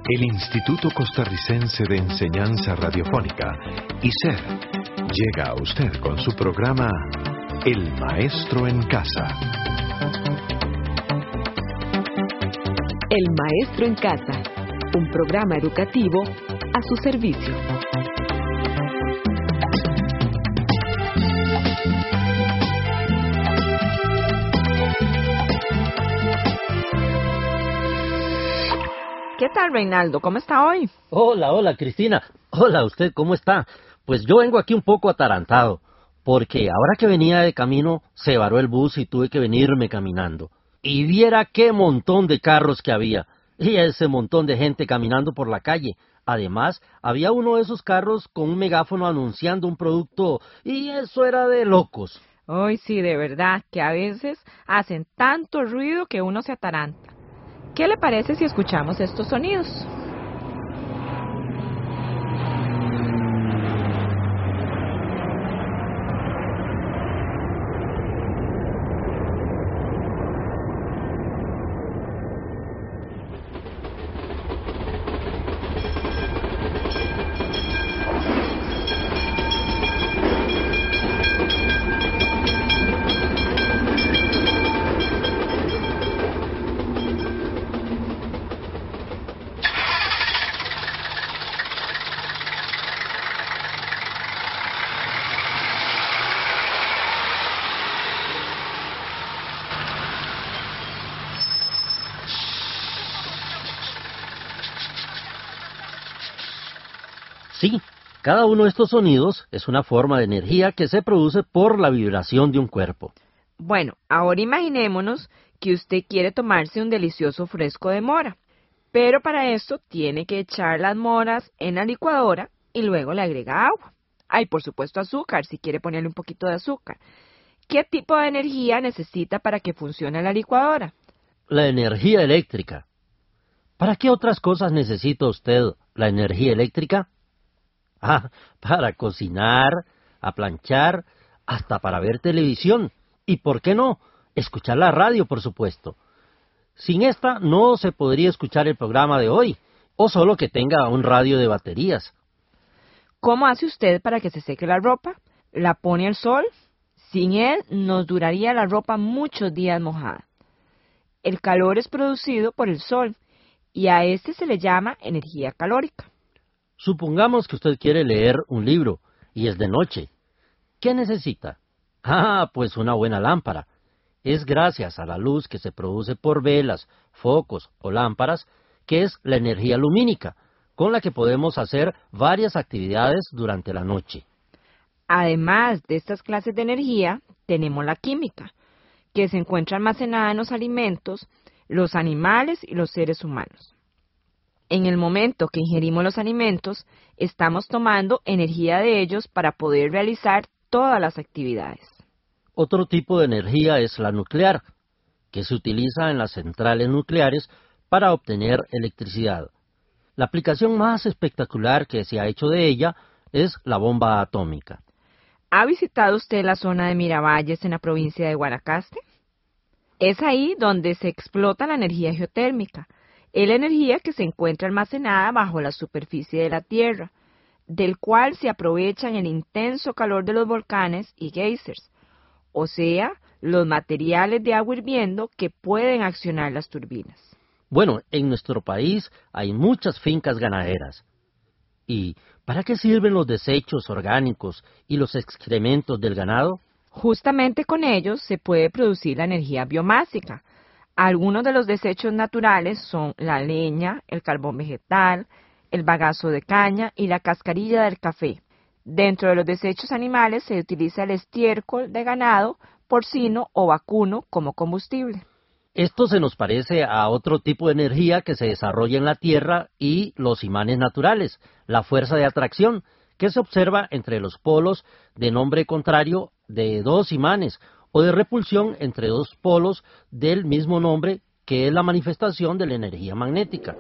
El Instituto Costarricense de Enseñanza Radiofónica, ICER, llega a usted con su programa El Maestro en Casa. El Maestro en Casa, un programa educativo a su servicio. ¿Qué tal, Reinaldo? ¿Cómo está hoy? Hola, Cristina. Hola, ¿usted cómo está? Pues yo vengo aquí un poco atarantado, porque ahora que venía de camino se varó el bus y tuve que venirme caminando. Y viera qué montón de carros que había, y ese montón de gente caminando por la calle. Además, había uno de esos carros con un megáfono anunciando un producto, y eso era de locos. Hoy sí, de verdad, que a veces hacen tanto ruido que uno se ataranta. ¿Qué le parece si escuchamos estos sonidos? Sí, cada uno de estos sonidos es una forma de energía que se produce por la vibración de un cuerpo. Bueno, ahora imaginémonos que usted quiere tomarse un delicioso fresco de mora, pero para esto tiene que echar las moras en la licuadora y luego le agrega agua. Ay, por supuesto azúcar, si quiere ponerle un poquito de azúcar. ¿Qué tipo de energía necesita para que funcione la licuadora? La energía eléctrica. ¿Para qué otras cosas necesita usted la energía eléctrica? Para cocinar, a planchar, hasta para ver televisión. Y, ¿por qué no? Escuchar la radio, por supuesto. Sin esta no se podría escuchar el programa de hoy, o solo que tenga un radio de baterías. ¿Cómo hace usted para que se seque la ropa? ¿La pone al sol? Sin él nos duraría la ropa muchos días mojada. El calor es producido por el sol, y a este se le llama energía calórica. Supongamos que usted quiere leer un libro, y es de noche. ¿Qué necesita? Pues una buena lámpara. Es gracias a la luz que se produce por velas, focos o lámparas, que es la energía lumínica, con la que podemos hacer varias actividades durante la noche. Además de estas clases de energía, tenemos la química, que se encuentra almacenada en los alimentos, los animales y los seres humanos. En el momento que ingerimos los alimentos, estamos tomando energía de ellos para poder realizar todas las actividades. Otro tipo de energía es la nuclear, que se utiliza en las centrales nucleares para obtener electricidad. La aplicación más espectacular que se ha hecho de ella es la bomba atómica. ¿Ha visitado usted la zona de Miravalles en la provincia de Guanacaste? Es ahí donde se explota la energía geotérmica. Es la energía que se encuentra almacenada bajo la superficie de la Tierra, del cual se aprovechan el intenso calor de los volcanes y geysers, o sea, los materiales de agua hirviendo que pueden accionar las turbinas. Bueno, en nuestro país hay muchas fincas ganaderas. ¿Y para qué sirven los desechos orgánicos y los excrementos del ganado? Justamente con ellos se puede producir la energía biomásica. Algunos de los desechos naturales son la leña, el carbón vegetal, el bagazo de caña y la cascarilla del café. Dentro de los desechos animales se utiliza el estiércol de ganado, porcino o vacuno como combustible. Esto se nos parece a otro tipo de energía que se desarrolla en la Tierra y los imanes naturales, la fuerza de atracción, que se observa entre los polos de nombre contrario de dos imanes, o de repulsión entre dos polos del mismo nombre, que es la manifestación de la energía magnética.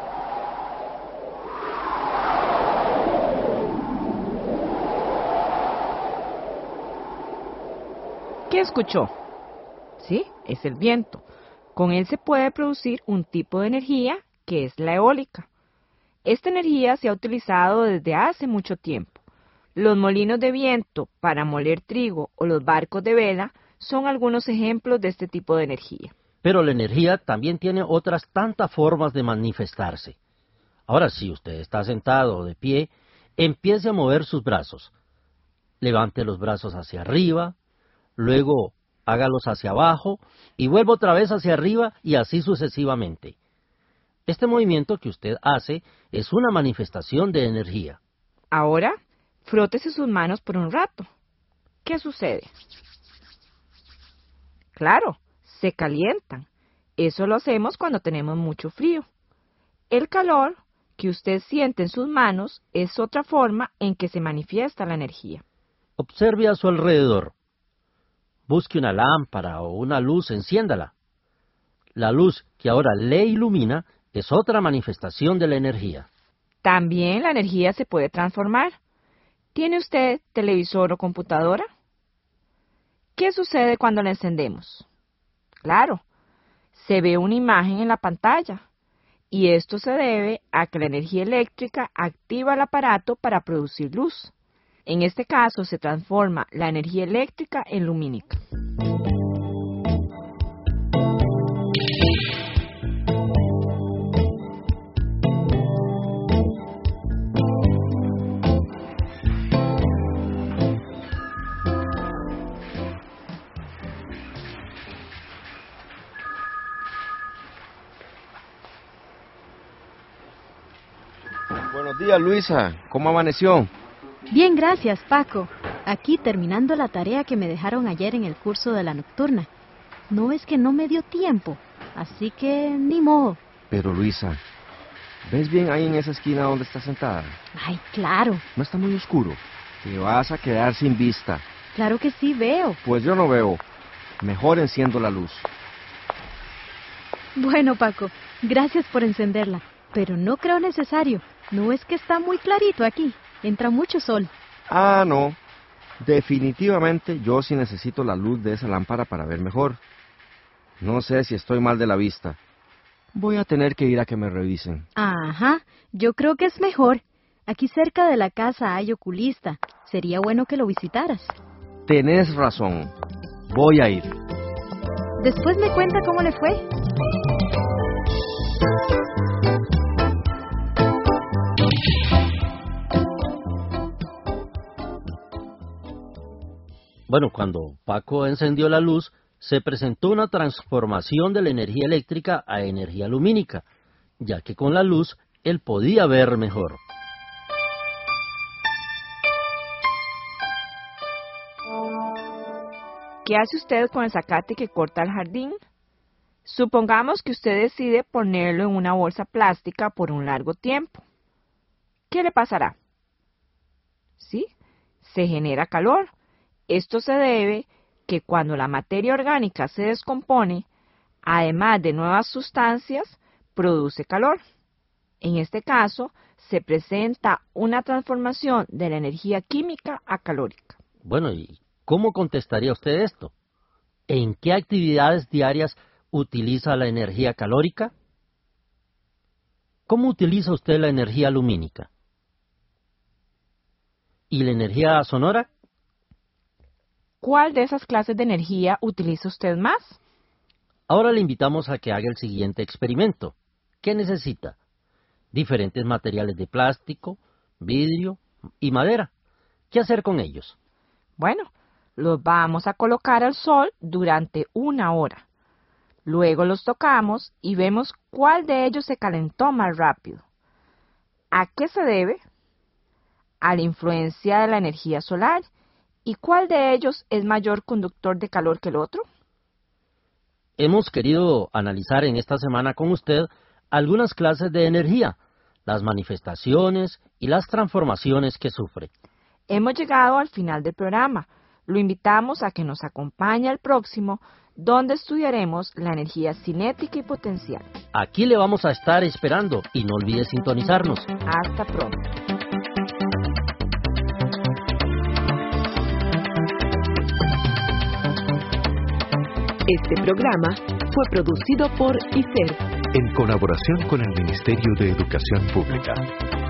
¿Qué escuchó? Sí, es el viento. Con él se puede producir un tipo de energía que es la eólica. Esta energía se ha utilizado desde hace mucho tiempo. Los molinos de viento para moler trigo o los barcos de vela son algunos ejemplos de este tipo de energía. Pero la energía también tiene otras tantas formas de manifestarse. Ahora, si usted está sentado o de pie, empiece a mover sus brazos. Levante los brazos hacia arriba, luego hágalos hacia abajo y vuelva otra vez hacia arriba y así sucesivamente. Este movimiento que usted hace es una manifestación de energía. Ahora, frótese sus manos por un rato. ¿Qué sucede? Claro, se calientan. Eso lo hacemos cuando tenemos mucho frío. El calor que usted siente en sus manos es otra forma en que se manifiesta la energía. Observe a su alrededor. Busque una lámpara o una luz, enciéndala. La luz que ahora le ilumina es otra manifestación de la energía. También la energía se puede transformar. ¿Tiene usted televisor o computadora? ¿Qué sucede cuando la encendemos? Claro, se ve una imagen en la pantalla. Y esto se debe a que la energía eléctrica activa el aparato para producir luz. En este caso se transforma la energía eléctrica en lumínica. Buenos días, Luisa. ¿Cómo amaneció? Bien, gracias, Paco. Aquí terminando la tarea que me dejaron ayer en el curso de la nocturna. No es que no me dio tiempo, así que ni modo. Pero, Luisa, ¿ves bien ahí en esa esquina donde está sentada? Ay, claro. No está muy oscuro. Te vas a quedar sin vista. Claro que sí veo. Pues yo no veo. Mejor enciendo la luz. Bueno, Paco, gracias por encenderla. Pero no creo necesario. No es que está muy clarito aquí. Entra mucho sol. Ah, no. Definitivamente yo sí necesito la luz de esa lámpara para ver mejor. No sé si estoy mal de la vista. Voy a tener que ir a que me revisen. Ajá, yo creo que es mejor. Aquí cerca de la casa hay oculista. Sería bueno que lo visitaras. Tenés razón. Voy a ir. Después me cuenta cómo le fue. Bueno, cuando Paco encendió la luz, se presentó una transformación de la energía eléctrica a energía lumínica, ya que con la luz él podía ver mejor. ¿Qué hace usted con el zacate que corta el jardín? Supongamos que usted decide ponerlo en una bolsa plástica por un largo tiempo. ¿Qué le pasará? ¿Sí? Se genera calor. Esto se debe que cuando la materia orgánica se descompone, además de nuevas sustancias, produce calor. En este caso, se presenta una transformación de la energía química a calórica. Bueno, ¿y cómo contestaría usted esto? ¿En qué actividades diarias utiliza la energía calórica? ¿Cómo utiliza usted la energía lumínica? ¿Y la energía sonora? ¿Cuál de esas clases de energía utiliza usted más? Ahora le invitamos a que haga el siguiente experimento. ¿Qué necesita? Diferentes materiales de plástico, vidrio y madera. ¿Qué hacer con ellos? Bueno, los vamos a colocar al sol durante 1 hora. Luego los tocamos y vemos cuál de ellos se calentó más rápido. ¿A qué se debe? A la influencia de la energía solar. ¿Y cuál de ellos es mayor conductor de calor que el otro? Hemos querido analizar en esta semana con usted algunas clases de energía, las manifestaciones y las transformaciones que sufre. Hemos llegado al final del programa. Lo invitamos a que nos acompañe al próximo, donde estudiaremos la energía cinética y potencial. Aquí le vamos a estar esperando y no olvide sintonizarnos. Hasta pronto. Este programa fue producido por ICER, en colaboración con el Ministerio de Educación Pública.